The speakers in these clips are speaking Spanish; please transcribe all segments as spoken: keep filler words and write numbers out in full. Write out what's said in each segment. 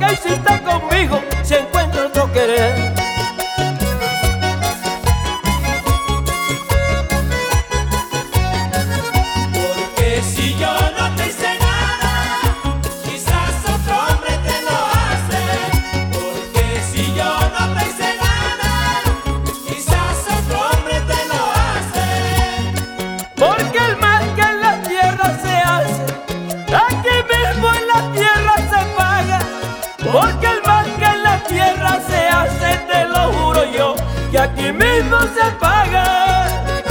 que hiciste conmigo si encuentro otro querer. Porque si yo no te hice nada, quizás otro hombre te lo hace. Porque si yo no te hice nada, quizás otro hombre te lo hace. Porque el mal que en la tierra se hace, aquí mismo en la tierra se paga. Porque el mal que en la tierra se hace, te lo juro yo, que aquí mismo se paga.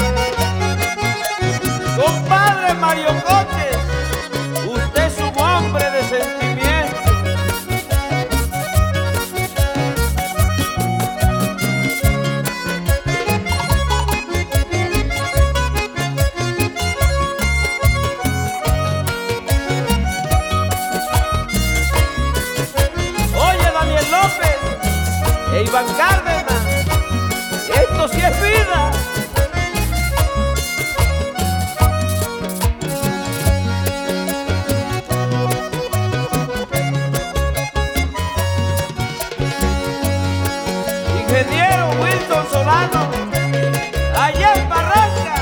Compadre Mario Cotes, usted es un hombre de sentimiento. Oye, Daniel López e Iván Cárdenas, esto sí es vida. Ingeniero Wilson Solano, allá en Barranca.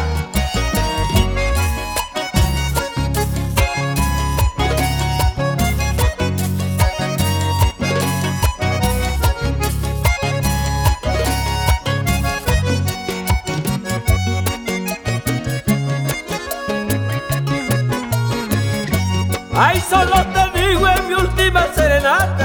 Ay, solo te digo en mi última serenata,